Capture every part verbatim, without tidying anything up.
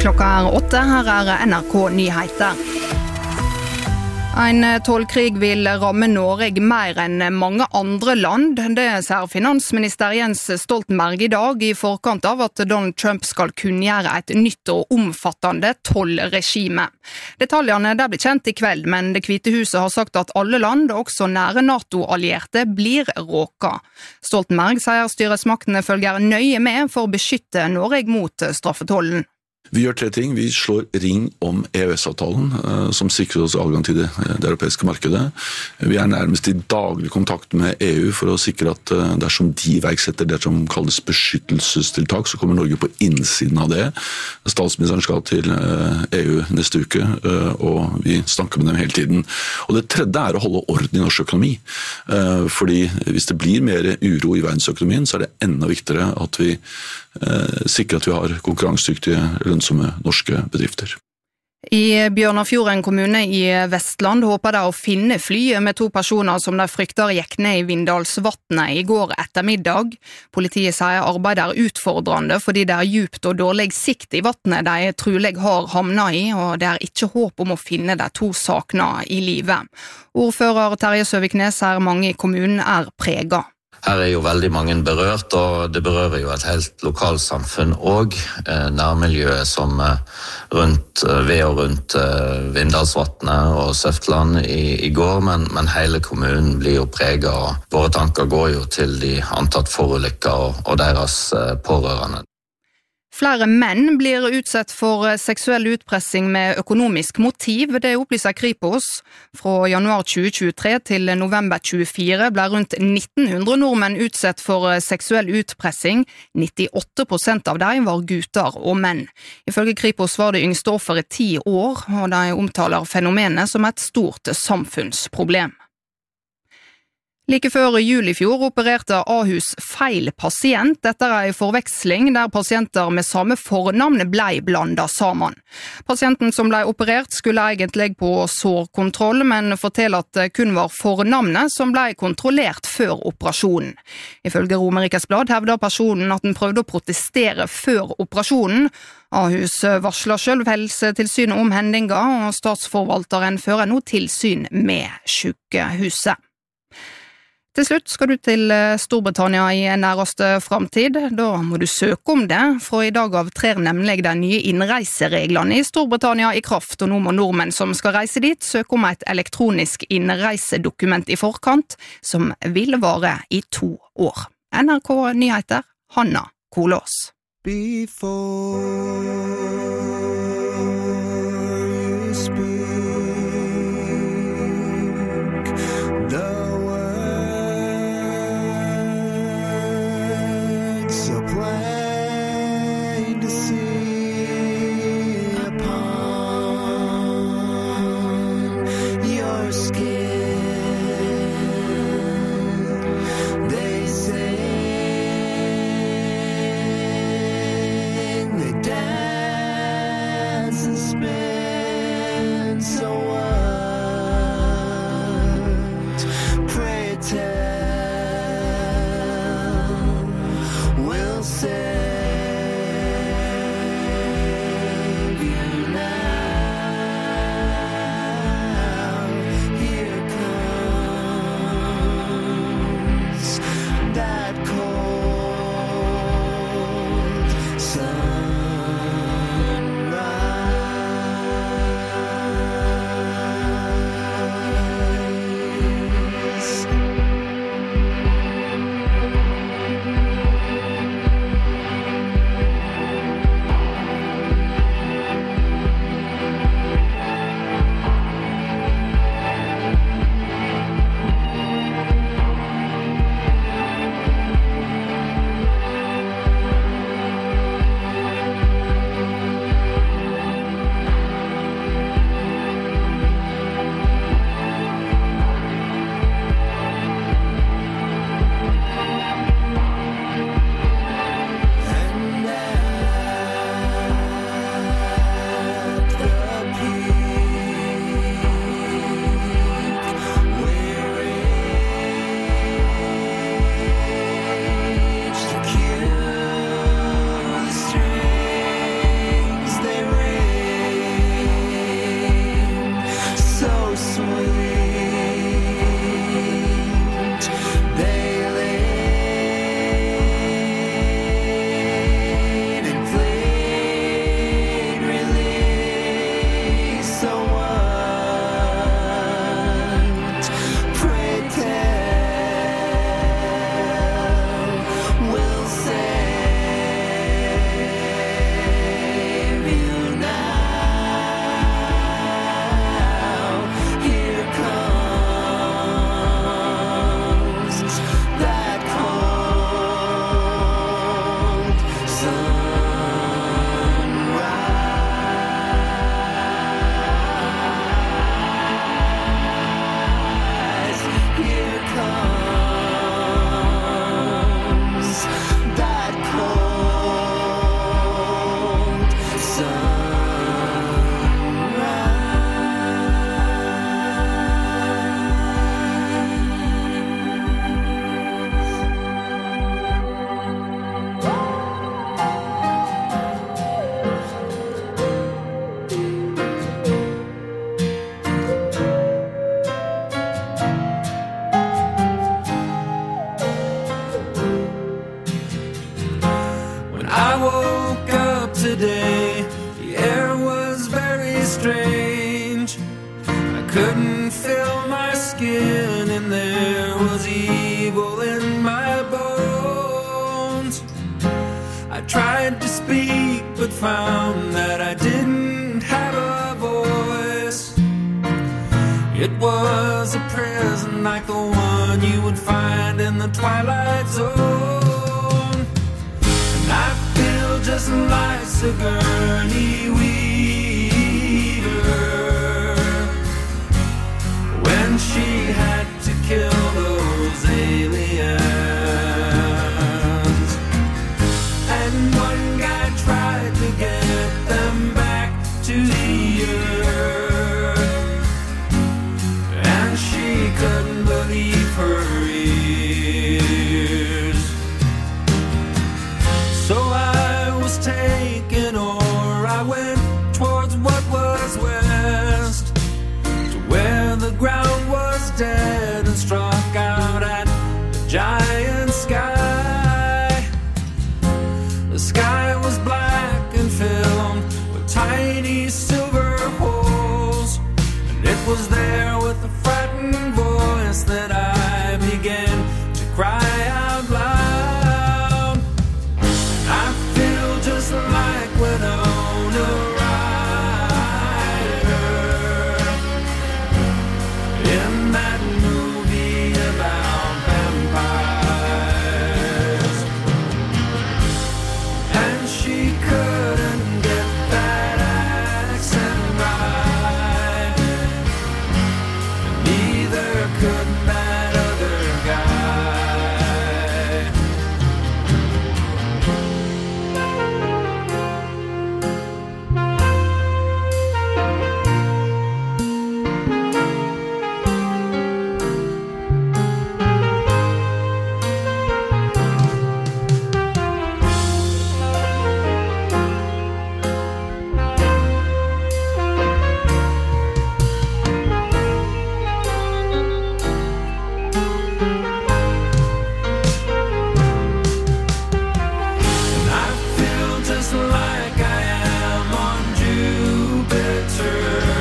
Klokka er åtte, her er N R K Nyheter. En tollkrig vil ramme Norge mer enn mange andre land. Det sier finansminister Jens Stoltenberg i dag i forkant av at Donald Trump skal kunngjøre et nytt og omfattende tollregime. Detaljene der blir kjent i kveld, men Det hvite huset har sagt at alle land, også nære NATO-allierte, blir råka. Stoltenberg sier styresmaktene følger nøye med for å beskytte Norge mot straffetollen. Vi gjør tre ting. Vi slår ring om E U S-avtalen, som sikrer oss adgang til det, det europeiske markedet. Vi er nærmest i daglig kontakt med E U for å sikre at dersom de iverksetter det som kalles beskyttelsestiltak, så kommer Norge på innsiden av det. Statsministeren skal til E U neste uke, og vi snakker med dem hele tiden. Og det tredje er å holde orden i norsk økonomi. Fordi hvis det blir mer uro i verdensøkonomien, så er det enda viktigere at vi sikrer at vi har konkurransedyktige lønnsomme norske bedrifter. I Bjørnafjorden kommune i Vestland håper de å finne flyet med to personer som de frykter gikk ned i Vindalsvatnet i går ettermiddag. Politiet sier arbeidet er utfordrende fordi det er djupt og dårlig sikt i vatnet de trolig har havnet i, og det er ikke håp om å finne de to sakene i livet. Ordfører Terje Søviknes sier mange i kommunen er preget. Her er jo veldig mange berørt, og det berører jo et helt lokalsamfunn og nærmiljøet som rundt, ved og rundt Vindalsvatnet og Søftland i, i går, men, men hele kommunen blir jo preget, og våre tanker går jo til de antatt forulykker og, og deres pårørende. Flere menn blir utsatt for seksuell utpressing med økonomisk motiv, det opplyser Kripos. Fra januar tjue tjuetre til november tjuefire ble rundt nitten hundre nordmenn utsatt for seksuell utpressing. nittiåtte prosent av dem var gutter og menn. Ifølge Kripos var det yngste offeret ti år, og de omtaler fenomenet som et stort samfunnsproblem. Like før jul i fjor opererte Ahus feil pasient etter en forveksling der pasienter med samme fornavn ble blandet sammen. Pasienten som ble operert skulle egentlig på sårkontroll, men forteller at det kun var fornavnet som ble kontrollert før operasjonen. Ifølge Romerikes Blad hevder personen at den prøvde å protestere før operasjonen. Ahus varsler selv Helsetilsynet om hendinga, og statsforvalteren fører nå tilsyn med sykehuset. Til slutt skal du til Storbritannia i nærmeste framtid. Da må du søke om det, for i dag av trer nemlig de nye innreisereglene i Storbritannia i kraft, og nå må nordmenn som skal reise dit søke om et elektronisk innreisedokument i forkant, som vil vare i to år. N R K Nyheter, Hanna Kolås. Before you speak so plain to see upon your skin. They sing, they dance and spin. So what? Pray tell. We'll say tried to speak but found that I didn't have a voice. It was a prison like the one you would find in the Twilight Zone. And I feel just like Sigourney Weaver when she had to kill those aliens. And one guy tried to get them back to the earth, and she couldn't believe her ears. So I was taken, or I went towards what was west, to where the ground was dead, and struck out at the giant sky. The sky was black and filled with tiny silver holes, and it was there with a frightened voice that I began to cry out loud. I feel just like Winona Ryder in that movie about vampires. And she couldn't get that accent right, and neither could that other guy. And I feel just like I am on Jupiter,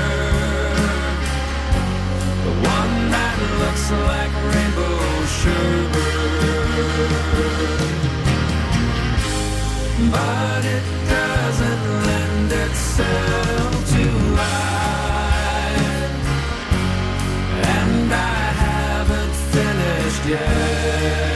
the one that looks like rainbow sherbet. But it doesn't lend itself to life, and I haven't finished yet.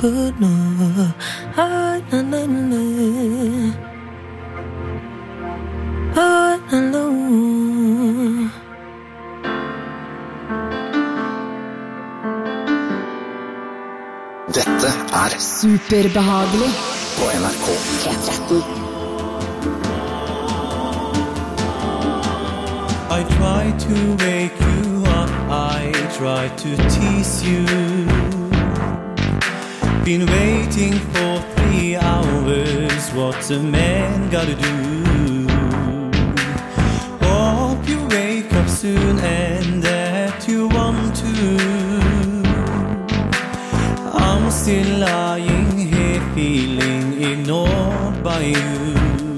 good, no. Ah, na, na, na. Ah, na, na. Dette er Superbehagelig på N R K P tretten. I try to wake you up, I try to tease you. Been waiting for three hours, what's a man gotta do? Hope you wake up soon and that you want to. I'm still lying here feeling ignored by you.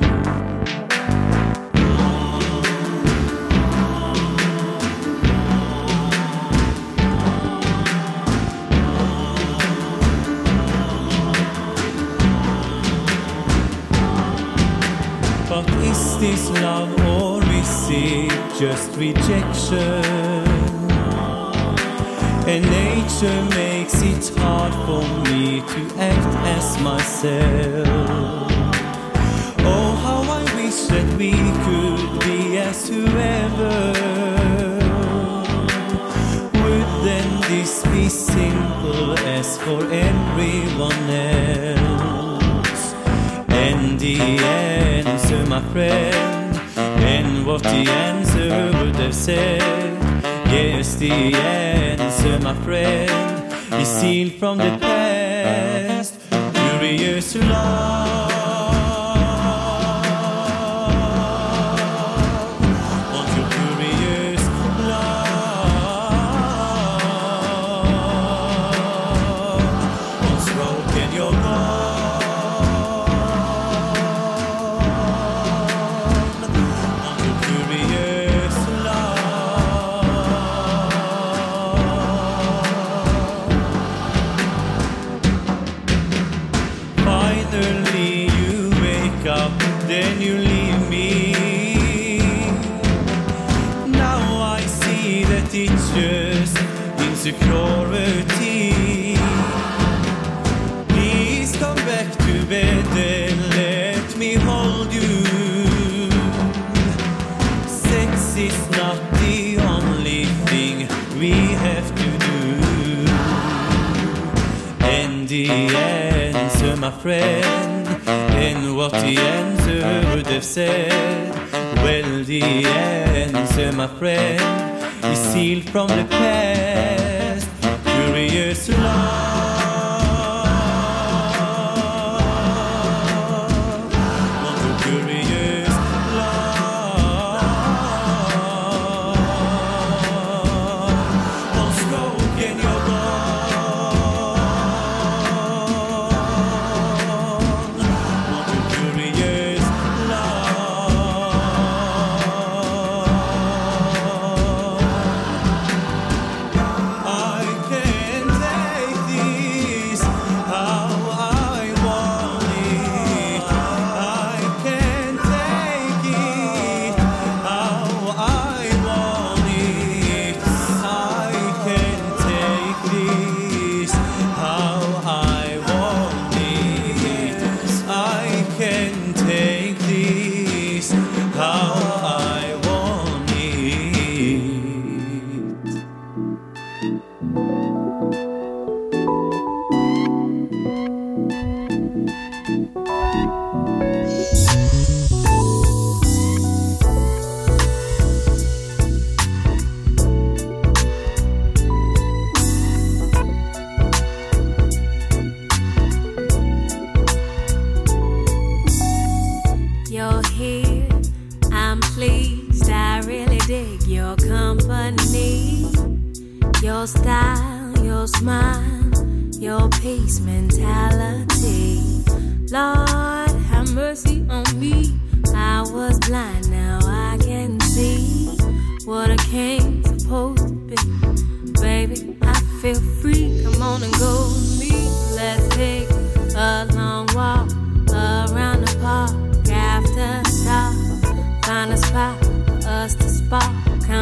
But is this love or is it just rejection? And nature makes it hard for me to act as myself. Oh, how I wish that we could be as whoever. Would then this be simple as for everyone else? And the answer, my friend, and what the answer would have said. Yes, the answer, my friend, is sealed from the past. Curious love, want you curious love. Once broken, you're gone. Want you curious love. Finally you wake up, then you leave me. Now I see that it's just insecurity. Please come back to bed and let me hold you. Sex is not the only thing we have to do. And the answer, my friend, and what the answer would have said. Well, the answer, my friend, is sealed from the past. Curious love, want you curious love. Once broken, you're gone. Want you curious love. I can't take this how I want it. I can't take it how I want it. I can't take this how I want it. I can't take this how I want it. You're here, I'm pleased, I really dig your company. Your style, your smile, your peace mentality. Lord, have mercy on me. I was blind, now I can see what a king's supposed to be. Baby, I feel free, come on and go with me. Let's take a long walk around the park after dark. Find a spot for us to spark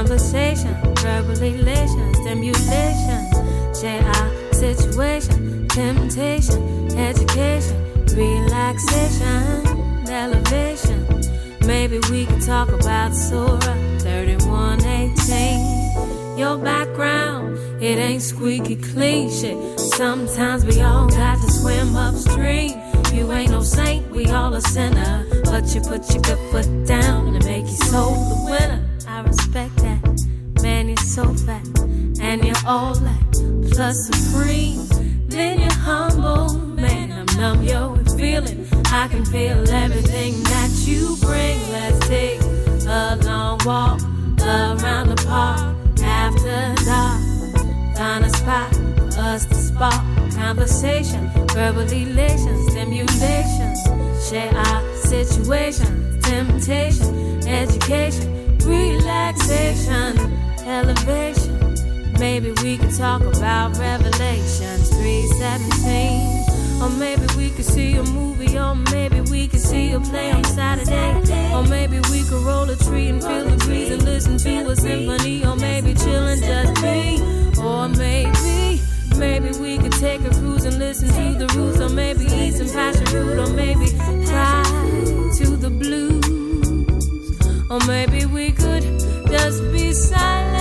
conversation, verbal elation, stimulation. Share our situation, temptation, education, relaxation, elevation. Maybe we could talk about Surah thirty-one eighteen. Your background, it ain't squeaky clean shit. Sometimes we all got to swim upstream. You ain't no saint, we all a sinner. But you put your good foot down and make your soul the winner. I respect that. Man, you're so fat, and you're all that, plus supreme. Then you're humble, man, I'm numb, yo, with feeling. I can feel everything that you bring. Let's take a long walk around the park after dark. Find a spot for us to spark conversation, verbal elation, stimulation. Share our situation, temptation, education, relaxation, elevation. Maybe we could talk about Revelations three seventeen. Or maybe we could see a movie. Or maybe we could see a play on Saturday. Or maybe we could roll a tree and feel the breeze and listen to a symphony. Or maybe chill and just be. Or maybe, maybe we could take a cruise and listen to the roots. Or maybe eat some passion fruit. Or maybe cry to the blues. Or maybe we could just be silent.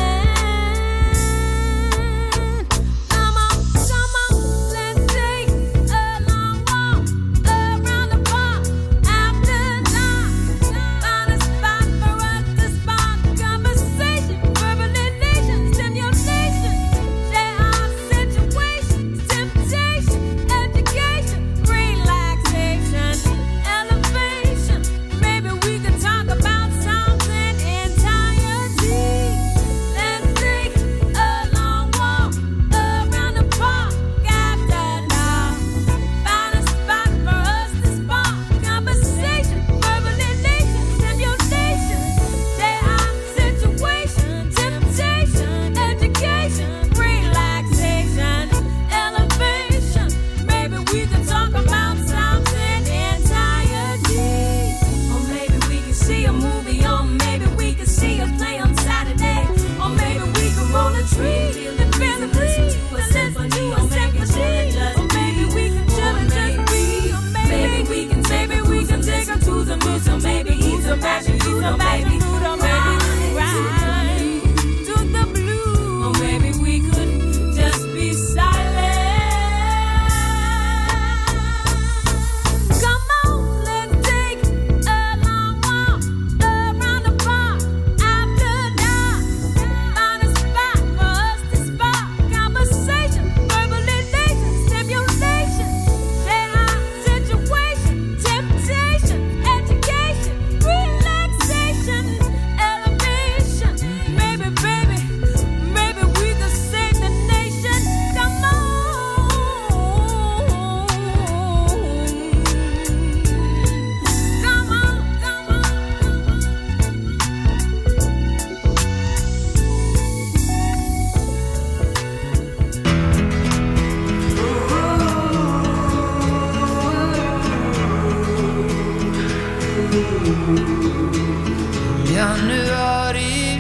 Januari,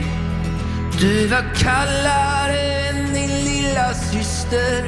du var kallare än din lilla syster.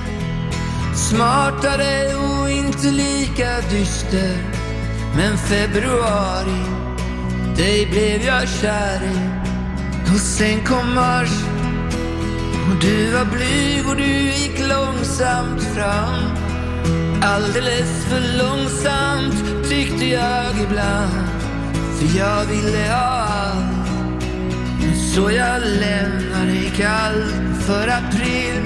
Smartare och inte lika dyster. Men februari, dig blev jag kär i. Och sen kom mars, och du var blyg och du gick långsamt fram. Alldeles för långsamt tyckte jag ibland. För jag ville ha allt, så jag lämnar dig kall för april.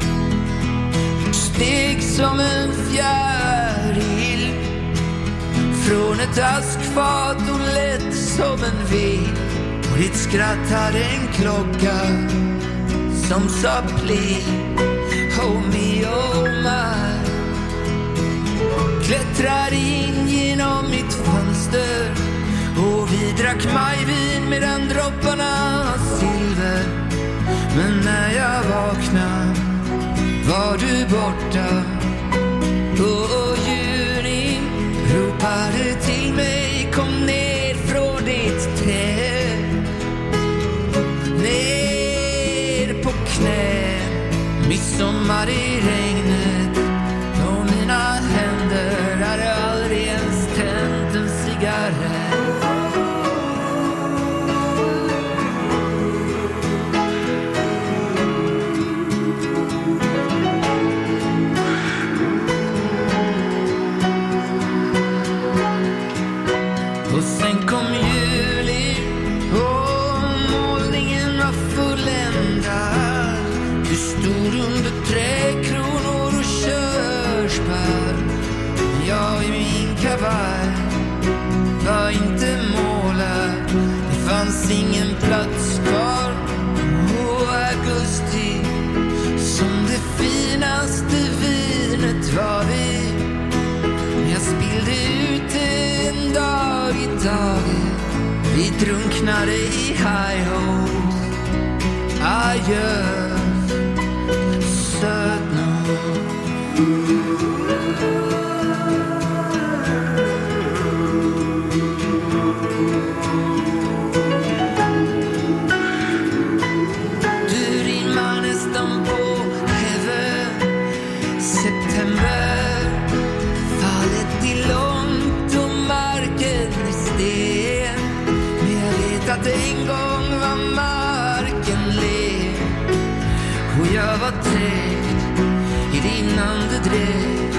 Steg som en fjäril från ett askfat och lätt som en vid. Och ditt skratt hade en klocka som sa please, oh me, oh my. Klättrar in genom mitt fönster och vi drack majvin medan dropparna silver. Men när jag vaknade var du borta. Och juni ropade till mig, kom ner från ditt träd. Ner på knä, midsommar i regnet. jag fulländar. Du stod under träkronor och körsbär. Jag i min kavaj var inte målad. Det fanns ingen plats kvar. Och augusti som det finaste vinet var vi. Jag spillde ut en dag i taget. Vi drunknade i high-hos. Adjö, sötnor. Du rimmar nästan på heaven. September. Fallet är långt och marken är sten. Men jag vet att en gång var marken len. Och jag var trängd i din andedräkt.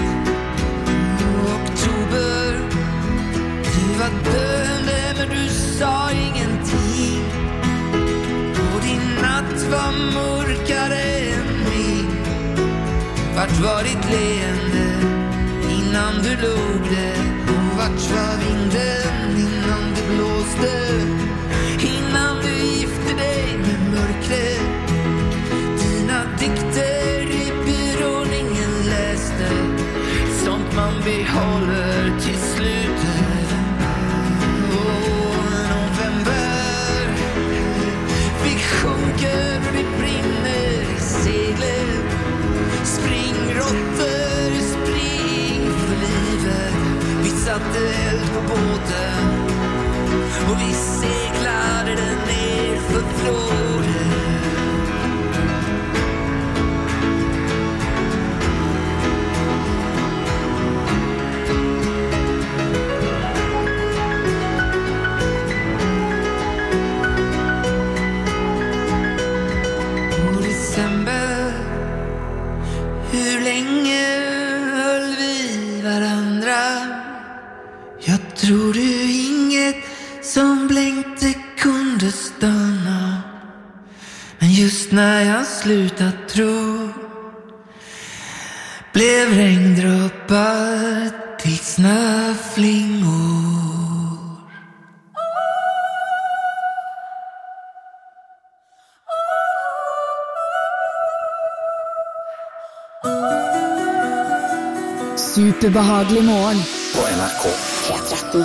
Oktober, du var döende men du sa ingenting. Och din natt var mörkare än min. Vart var ditt leende innan du låg det? Och vart var vinden innan det blåste? Innan du gifte dig med mörkret. Dina dikter i byrån ingen läste. Sånt man behåller till slutet. Åh, november. Vi sjunker och det brinner i seglet. Springråttor, spring för livet. Vi satte eld på båten och vi seglade den ner för floden. Och december, hur länge höll vi varandra? Jag tror du inget som blänkte kunde stanna. Men just när jag slutat tro blev regndroppar till snöflingor. Superbehaglig morgon på N R K P tretton.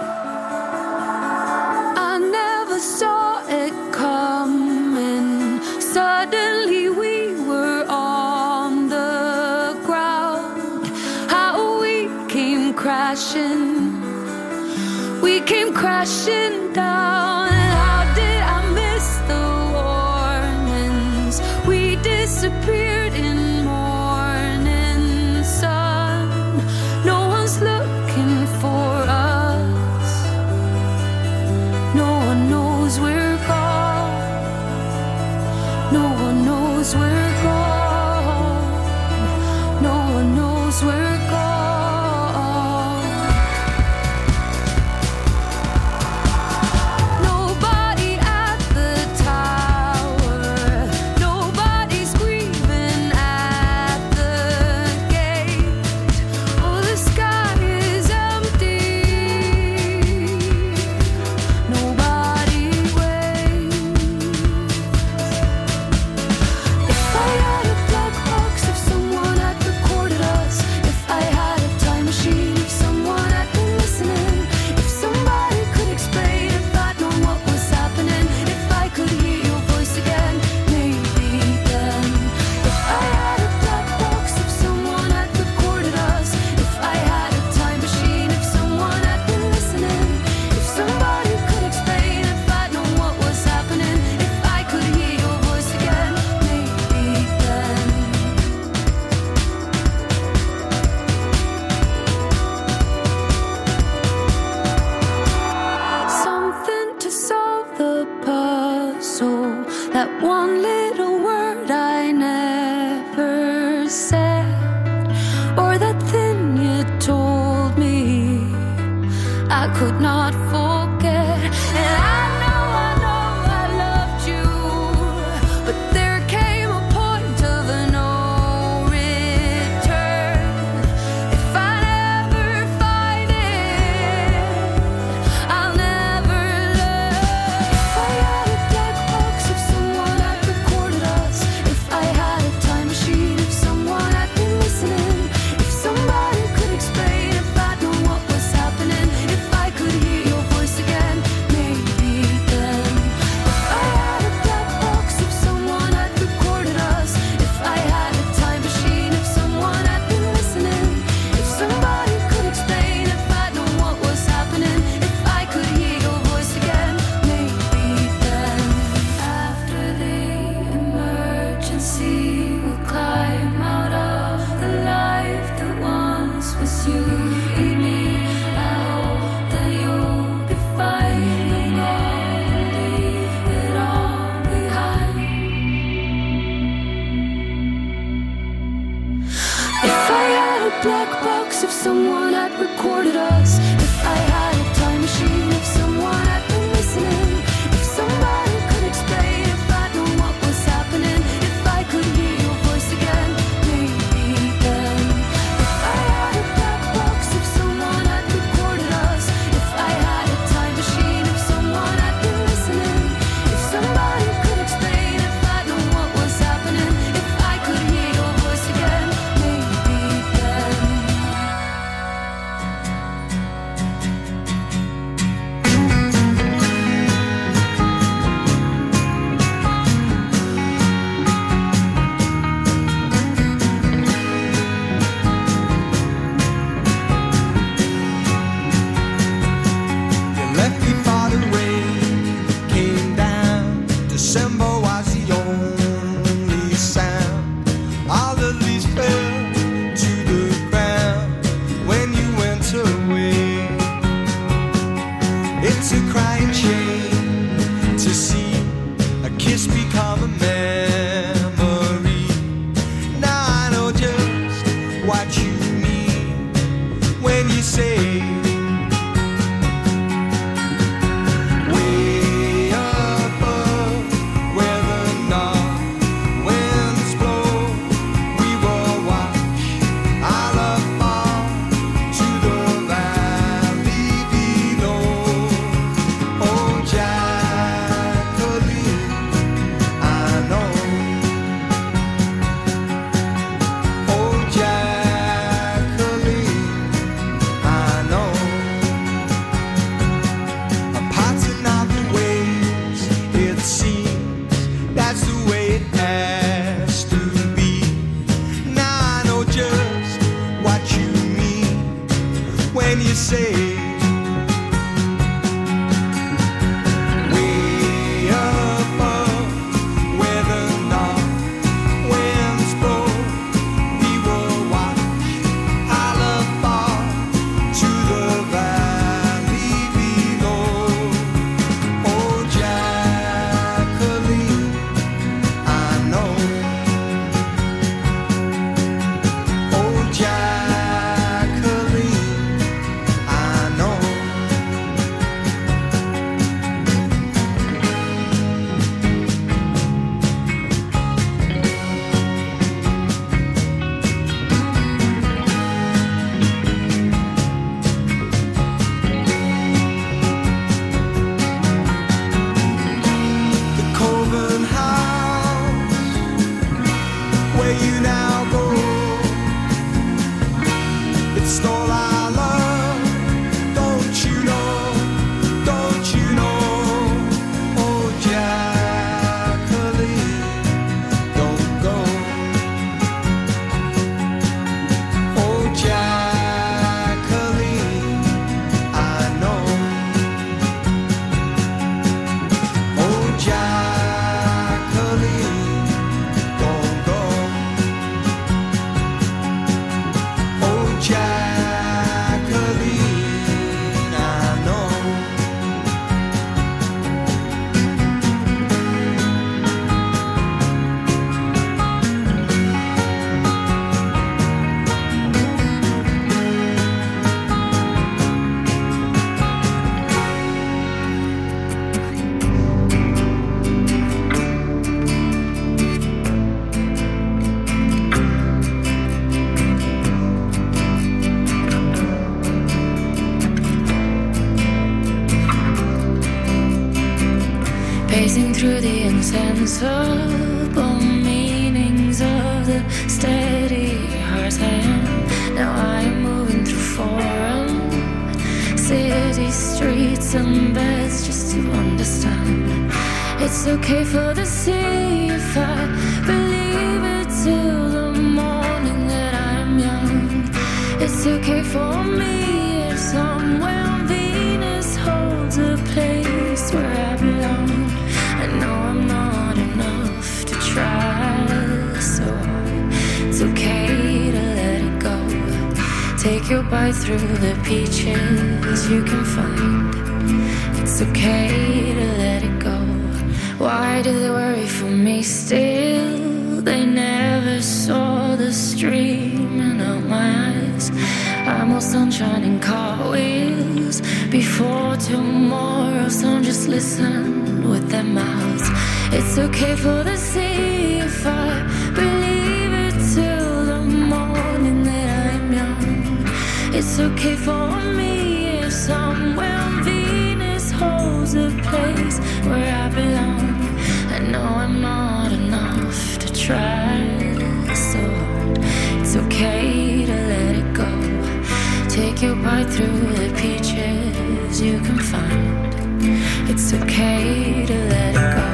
I never saw it coming. Suddenly we were on the ground. How we came crashing. We came crashing down. How did I miss the warnings? We disappeared in morning sun. No one's looking for us. No one knows we're gone. No one knows we're gone. No one knows we're gone. Nobody at the tower. Nobody's grieving at the gate. Oh, the sky is empty. Nobody waits. If I had a black box, if someone had recorded us. If I had a time machine, if someone had been listening. If somebody could explain, if I'd known what was happening. If I could hear your voice again, maybe then. If I had a black box, if someone had recorded us. If I had a time machine, if someone had been listening. If somebody could explain, if I'd known what was happening. If I could hear your voice again, maybe then. Something to solve the puzzle. That one little word I never said. Or that thing you told me I could not forget. And I know, I know I loved you. emergency will climb out of the life that once was you and me. I hope that you'll be fine and I'll leave it all behind. If I had a black box, if someone had recorded us, if I had a time machine, if someone had been listening, if somebody could explain, if I'd known what was happening, if I could hear your voice again, maybe then. If I had a black box, if someone had recorded us, if I had a time machine, if someone had been listening, if somebody could explain, if I'd known what was happening, if I could hear your voice again, maybe then. You left before the rain came down. December was the only sound. All the leaves fell to the ground when you went away. It's a crying shame to see a kiss become a memory. Now I know just what you mean when you say way above where the north winds blow, we will watch our love fall to the valley below. Oh, Jacqueline, I know. Oh, Jacqueline, I know. A pattern of the waves, it seems that's the way it has to be. Now I know just what you mean when you say way above where the north winds blow, we will watch our love fall to the valley below. Oh, Jacqueline, I know. Oh, Jacqueline, I know. The Coven House, where you now go, it stole our love. Don't you know? Don't you know? Oh, Jacqueline, don't go. Oh, Jacqueline, I know. Oh, Jacqueline, don't go. Oh, Jacqueline, I know. Pacing through the insensible meanings of the steady heart's hand. Now I am moving through foreign city streets and beds just to understand. It's okay for the sea if I believe it till the morning that I'm young. It's okay for me if somewhere on Venus holds a place where I belong. I know I'm not enough to try. Take your bite through the peaches you can find. It's okay to let it go. Why do they worry for me still? They never saw the stream in our eyes. I'm all sunshine and car wheels before tomorrow. Some just listen with their mouths. It's okay for the sea if I believe it till the morning that I'm young. It's okay for me if somewhere on Venus holds a place where I belong. I know I'm not enough to try so hard. It's okay to let it go. Take your bite through the peaches you can find. It's okay to let it go.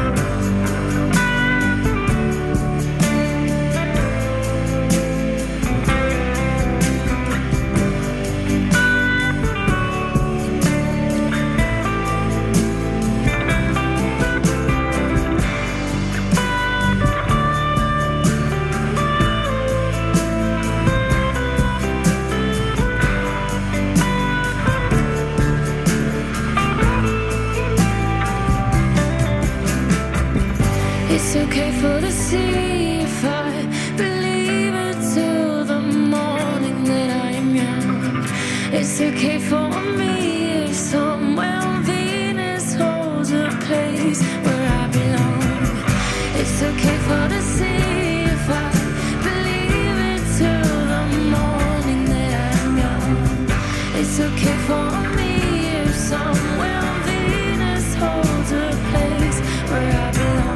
It's okay for the sea if I believe it till the morning that I am young. It's okay for me if somewhere on Venus holds a place where I belong. It's okay for the sea if I believe it till the morning that I'm young. It's okay for me if somewhere on Venus holds a place where I belong.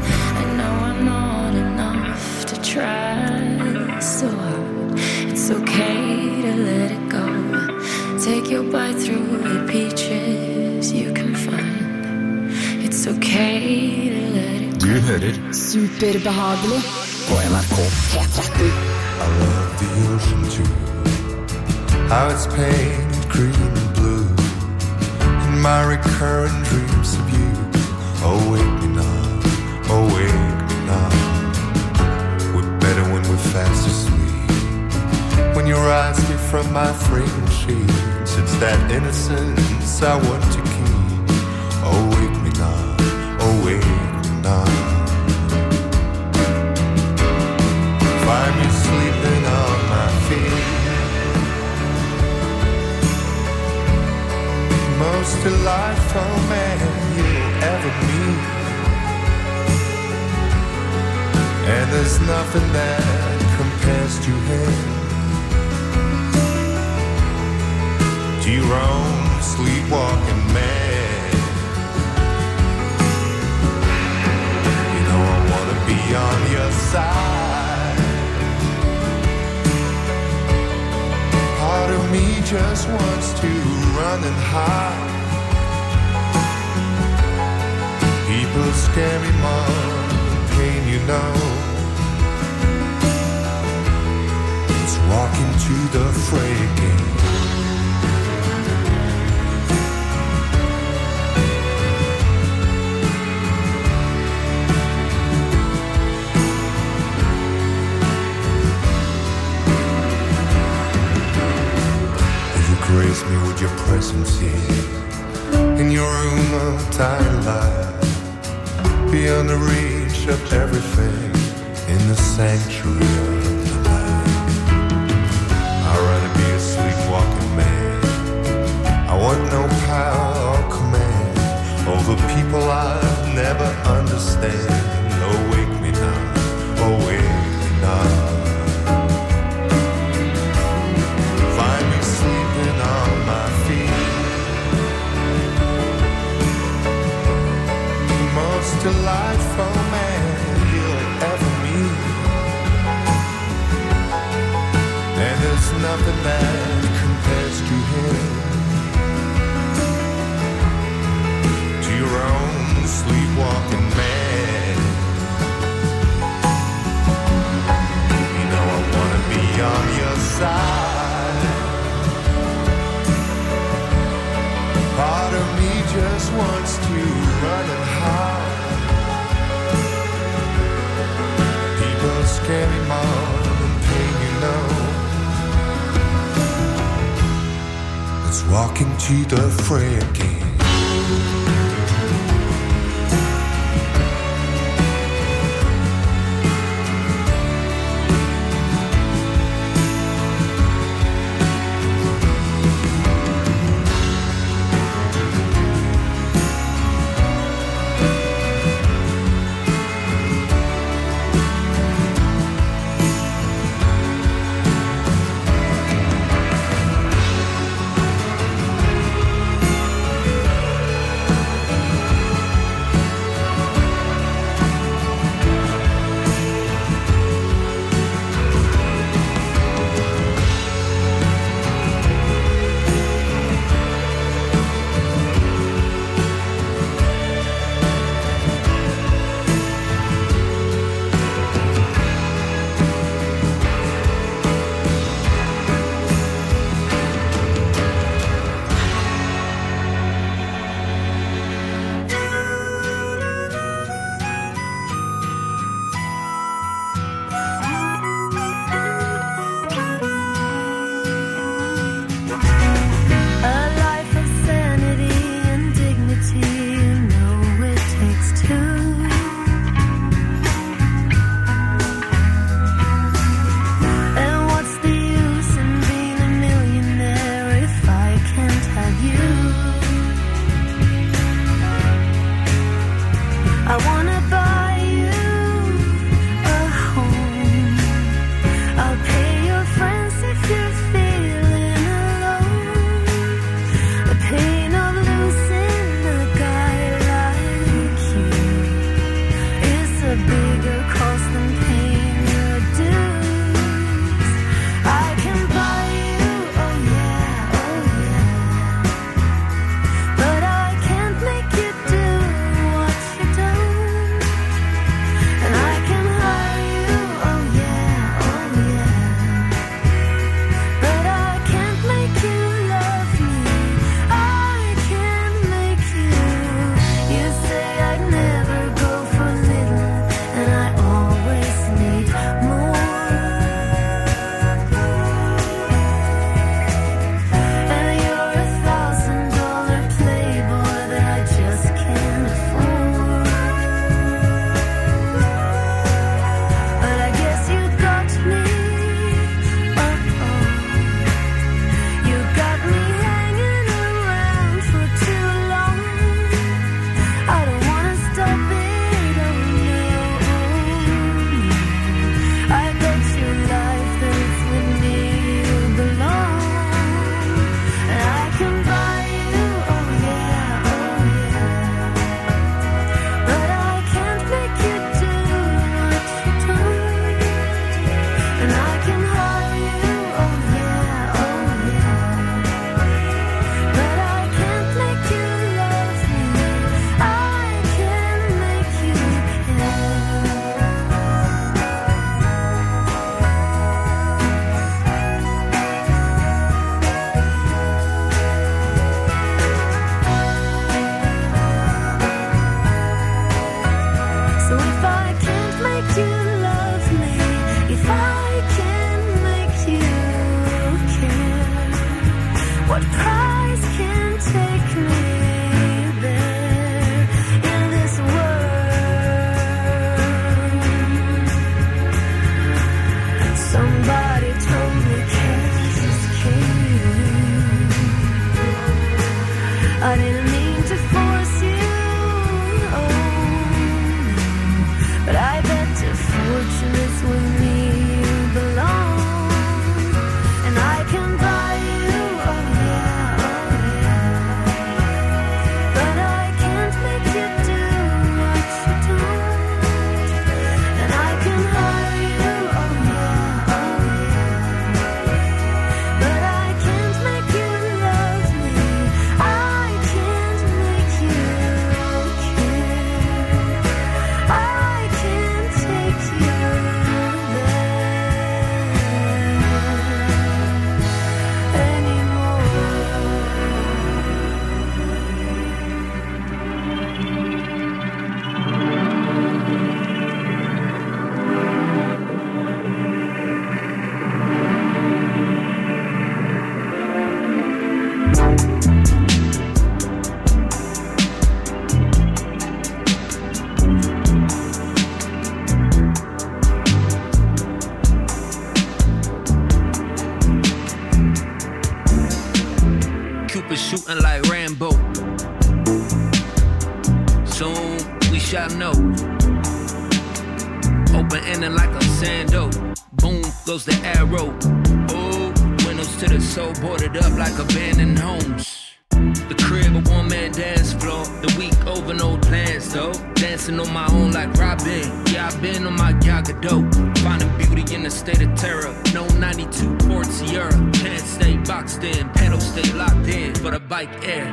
Try so hard. It's okay to let it go. Take your bite through the peaches you can find. It's okay to let it go. Du hører Superbehagelig på N R K P tretten. I love the ocean too. How it's painted green and blue. And my recurrent dreams of you. Oh, wake me now. Oh, wake me now. Better when we're fast asleep. When your eyes me from my fragrant sheets. It's that innocence I want to keep. Oh, wake me now. Oh, wake me now. Find me sleeping on my feet. Most delightful man you'll ever meet. And there's nothing that compares to him. To your own sleepwalking man. You know I wanna be on your side. Part of me just wants to run and hide. People scare me more than pain, you know. Walk into the fray again. You grace me with your presence here. In your room of tiny light. Beyond the reach of everything. In the sanctuary of sleepwalking man. I want no power or command over people I'll never understand. Oh, wake me now. Oh, wake me now. Find me sleeping on my feet. The most delightful man you'll ever meet. And there's nothing that compares to him. To your own sleepwalking man. You know I wanna be on your side. Part of me just wants to run and hide. People scare me more than pain, you know. walking to the fray again. shooting like Rambo. Soon we shall know. Open ending like a sando. Boom goes the arrow. Oh, windows to the soul boarded up like abandoned homes. The crib, a one-man dance floor. The week over, no plans though. Dancing on my own like Robin. Yeah, I've been on my Gaga dope. Finding beauty in a state of terror. No ninety-two Ford Sierra. Can't stay boxed in. Pedal stay locked in for the bike air.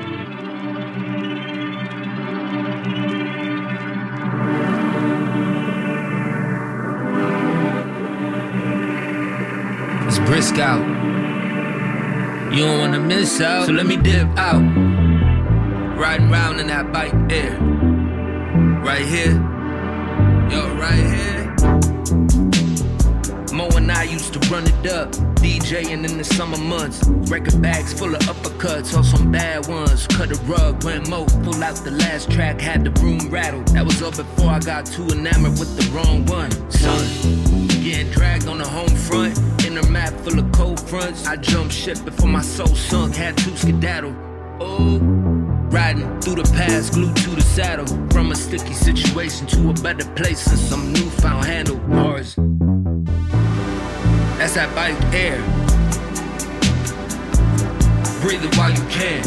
It's brisk out. You don't wanna miss out, so let me dip out. Riding round in that bike air. Right here, yo, right here. Mo and I used to run it up, DJing in the summer months. Record bags full of uppercuts, on some bad ones. Cut the rug when Mo pulled out the last track, had the room rattled. That was up before I got too enamored with the wrong one. Son, getting dragged on the home front. Inner map full of cold fronts. I jumped ship before my soul sunk, had to skedaddle. Oh, riding through the past, glued to the saddle. From a sticky situation to a better place and some newfound handlebars. That's that bike air. Breathe it while you can.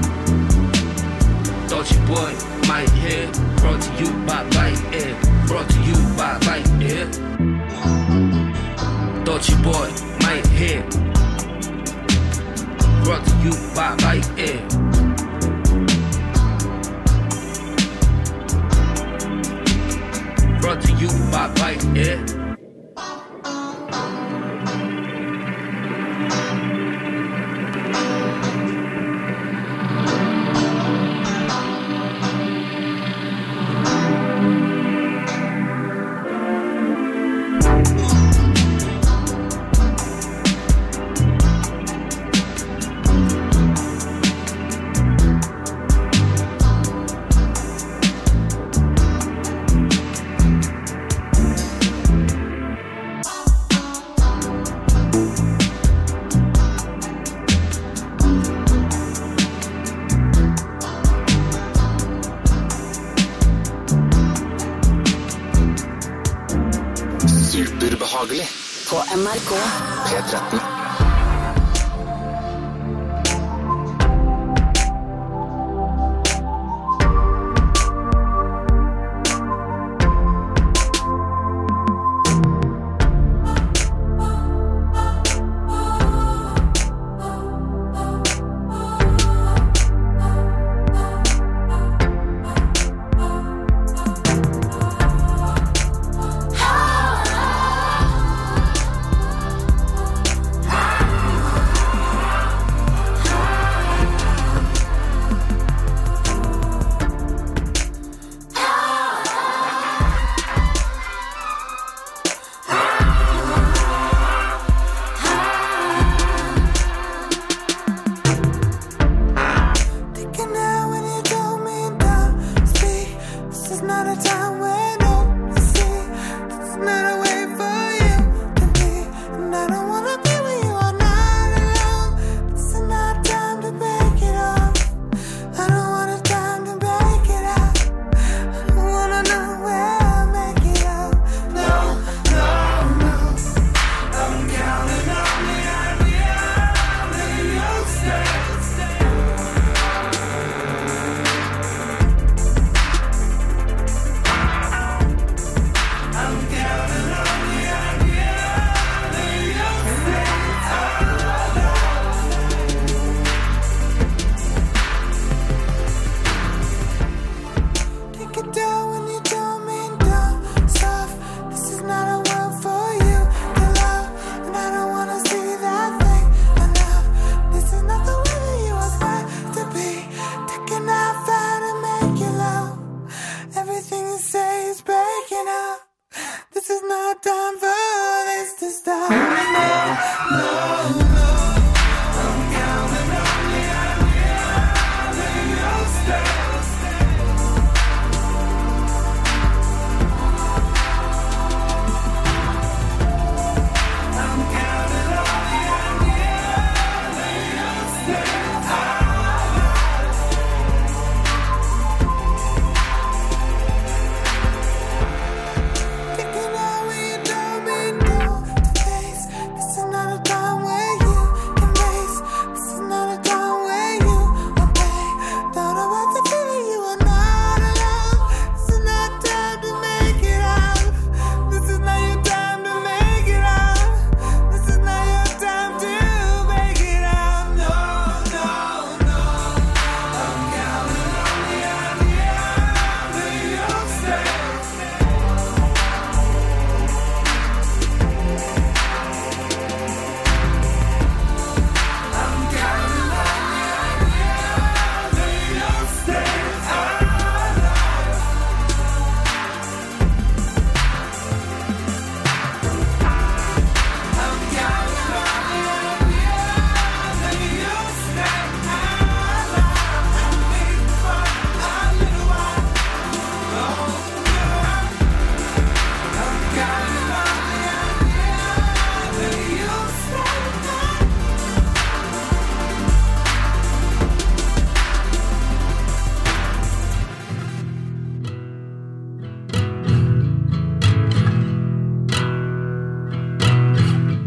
Thought your boy might hear. Brought to you by Bike Air. Brought to you by Bike Air. Thought your boy might hear. Brought to you by Bike Air. Brought to you by Bike Air. Superbehagelig på N R K P tretten.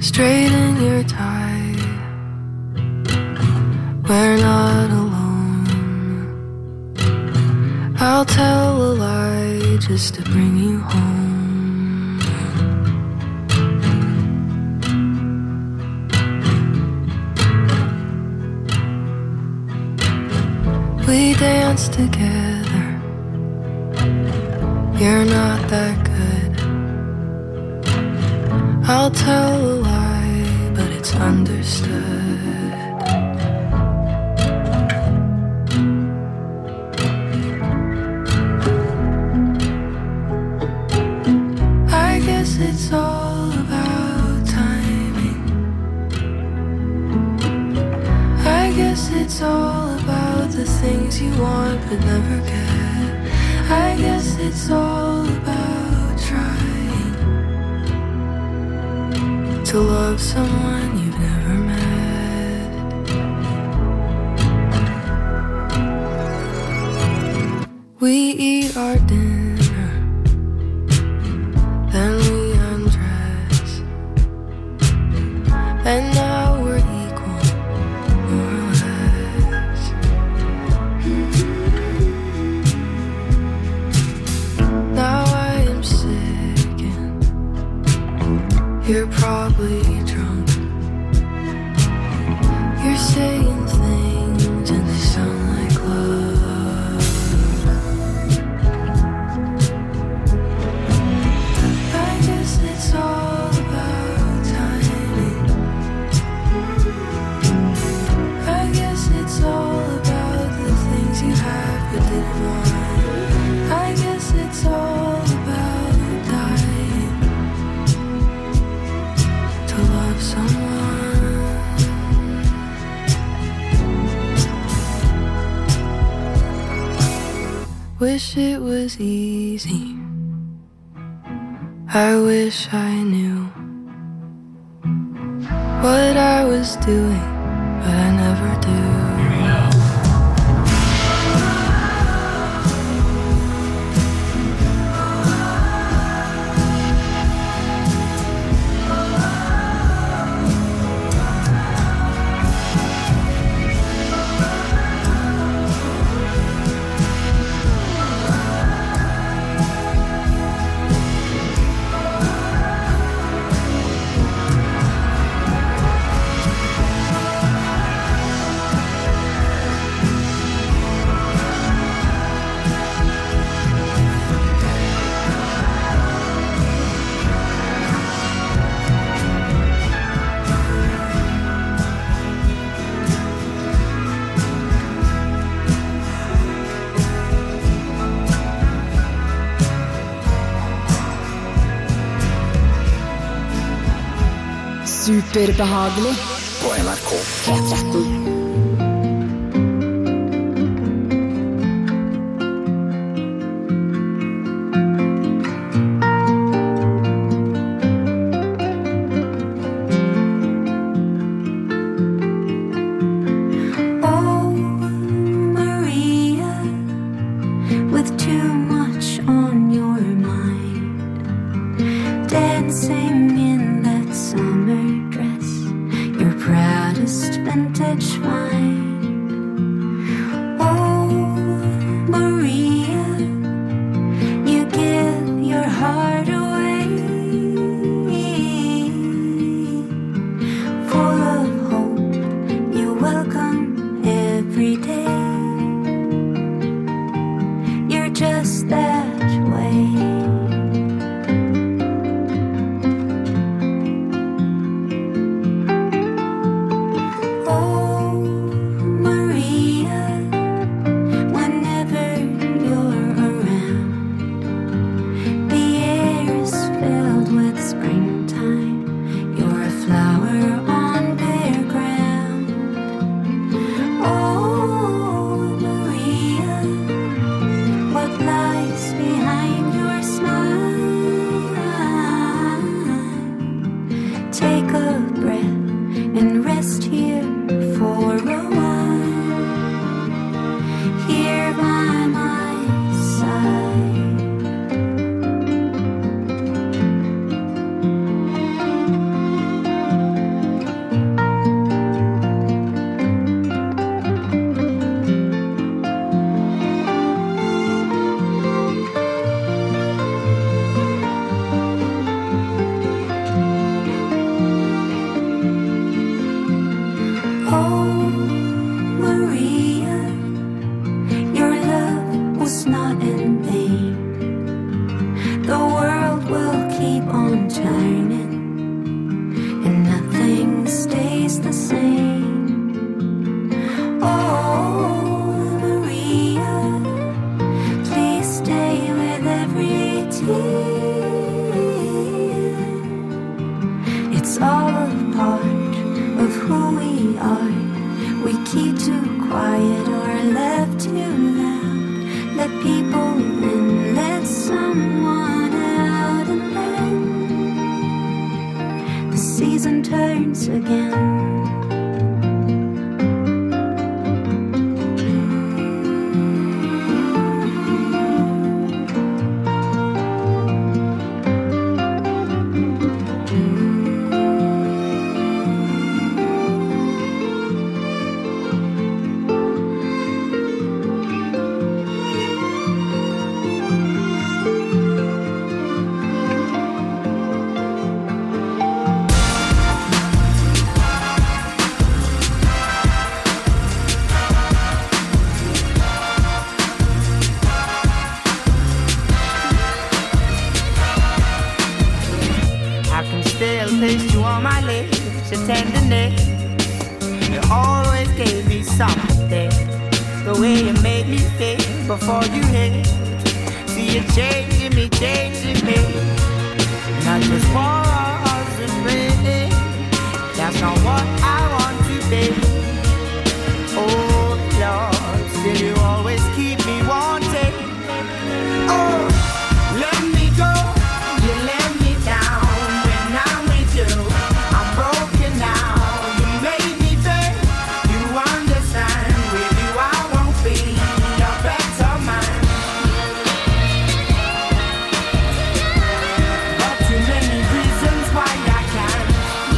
Straighten your tie. We're not alone. I'll tell a lie just to bring you home. We dance together. You're not that good. I'll tell a lie, but it's understood. I guess it's all about timing. I guess it's all about the things you want but never get. I guess it's all about trying to love someone you've never met. We eat our dinner, then we undress, and now we're equal, more or less. Now I am sick and you're probably drunk. You're saying things and they sound like love. I guess it's all about timing. I guess it's all about the things you have but didn't want. I guess it's all about dying to love someone. Wish it was easy. I wish I knew what I was doing, but I never do. Superbehagelig på N R K P tretten. people and let someone out, and then the season turns again. Placed you on my lips, your tenderness. You always gave me something. The way you made me feel before you hit. See you changing me, changing me. Not just walls and breathing. That's not what I want to be. Oh Lord, still you always keep me wanting. Oh, let me go, you let me down. I'm broken now. You made me feel. You understand. With you I won't be a better man. But too many reasons why I can't.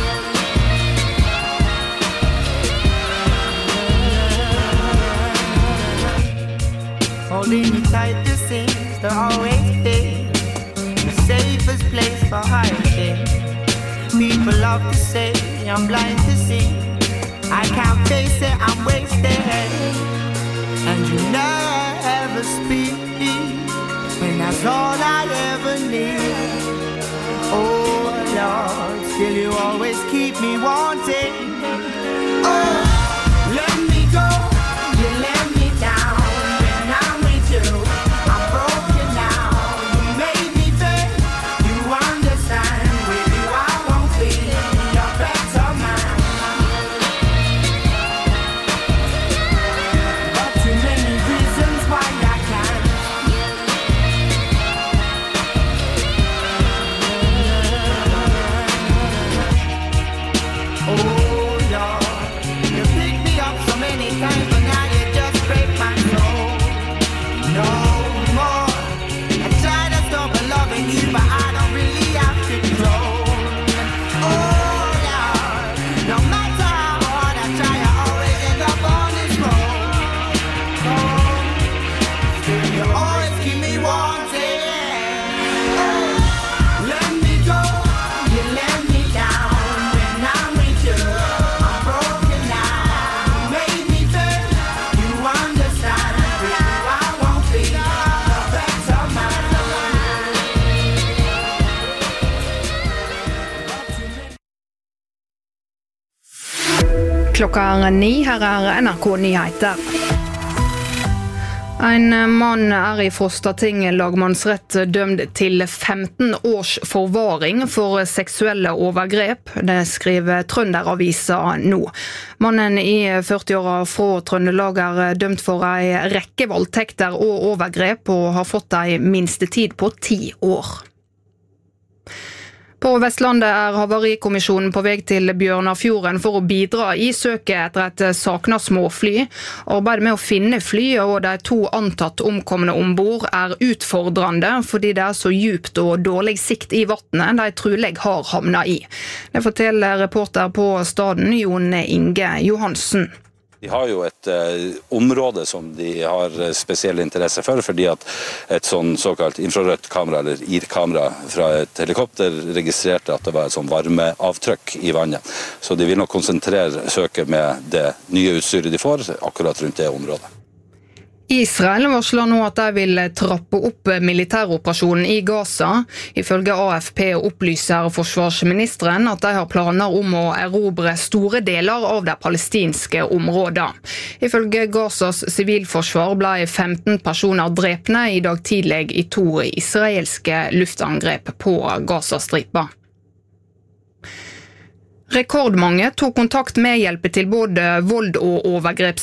Holding you tight, the seams they're always there. The safest place for hiding. People love to say I'm blind to see. I can't face it, I'm wasted. And you never speak when that's all I ever need. Oh Lord, still you always keep me wanting. Oh, let me go, you let me down. When I'm with you, I'm broken now. You made me feel, you understand. With you I won't be a better man. But too many reasons why I can't. Oh Lord, you picked me up so many times, but now you just break my soul. No more. I try to stop loving you, but I don't really have control. Oh Lord, no matter how hard I try, I always end up on this road. Oh, still you always keep me wanting. Oh, let me go, you let me down. When I'm with you, I'm broken now. You made me feel, you understand. With you I won't be a better man. Klokka er ni, her er N R K Nyheter. En mann er i Frostating lagmannsrett dømd til femten års forvaring for seksuelle overgrep. Det skriver Trønderavisa nå. Mannen i førti-åra fra Trøndelag er dømt for en rekke voldtekter og overgrep og har fått en minstetid på ti år. På Vestlandet er Havarikommisjonen på vei til Bjørnafjorden for å bidra i søket etter et savnet småfly. Arbeidet med å finne fly og de to antatt omkomne ombord er utfordrende fordi det er så djupt og dårlig sikt i vattnet de trolig har havnet i. Det forteller reporter på staden Jon Inge Johansen. De har jo et eh, område som de har spesiell interesse for, fordi at et sånn såkalt infrarødt kamera, eller I R kamera fra et helikopter registrerte at det var et sånn varmeavtrykk i vannet. Så de vil nok konsentrere søket med det nye utstyret de får, akkurat rundt det området. Israel varsler nå at de vil trappe opp militæroperasjonen i Gaza. Ifølge A F P opplyser forsvarsministeren at de har planer om å erobre store deler av det palestinske området. Ifølge Gazas sivilforsvar ble femten personer drepne i dag tidlig i to israelske luftangrep på Gazastripa. Rekordmange tok kontakt med hjelpetilbud vold og overgrep